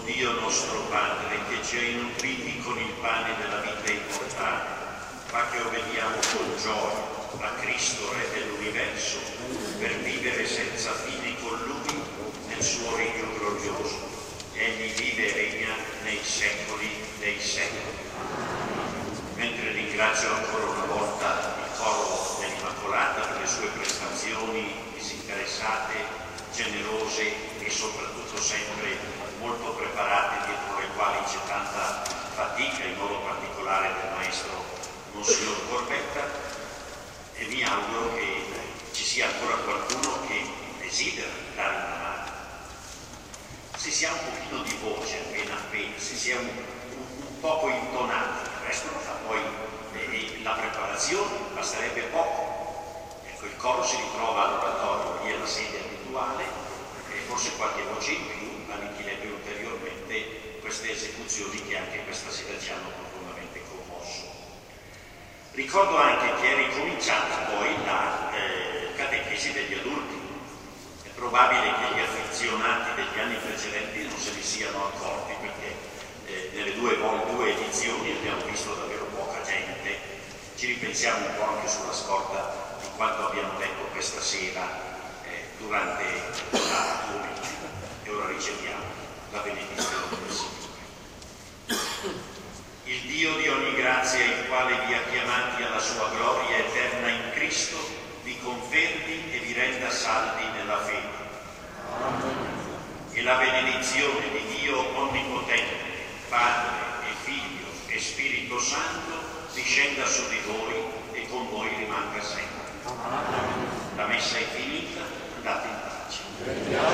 Dio nostro Padre, che ci hai nutriti con il pane della vita immortale, fa che obbediamo con gioia a Cristo, Re dell'universo, per vivere senza fine con Lui nel suo regno glorioso. Egli vive e regna nei secoli dei secoli. Mentre ringrazio ancora una volta il coro dell'Immacolata per le sue prestazioni disinteressate, generose e soprattutto sempre molto preparate, dietro le quali c'è tanta fatica, in modo particolare del maestro Monsignor Corbetta, e mi auguro che ci sia ancora qualcuno che desidera dare una mano. Se si ha un pochino di voce, appena, se si è un poco intonati, il resto lo fa poi la preparazione, basterebbe poco. Ecco, il coro si ritrova all'oratorio, lì è la sede abituale, e forse qualche voce in più arricchirebbe ulteriormente queste esecuzioni che anche questa sera ci hanno profondamente commosso. Ricordo anche che è ricominciata poi la catechesi degli adulti. È probabile che gli affezionati degli anni precedenti non se ne siano accorti, perché nelle due edizioni abbiamo visto davvero poca gente. Ci ripensiamo un po' anche sulla scorta di quanto abbiamo detto questa sera durante la domenica. E ora riceviamo la benedizione del Signore. Il Dio di ogni grazia, il quale vi ha chiamati alla sua gloria eterna in Cristo, vi confermi e vi renda saldi nella fede. E la benedizione di Dio Onnipotente, Padre e Figlio e Spirito Santo, discenda su di voi e con voi rimanga sempre. La messa è finita, andate in pace.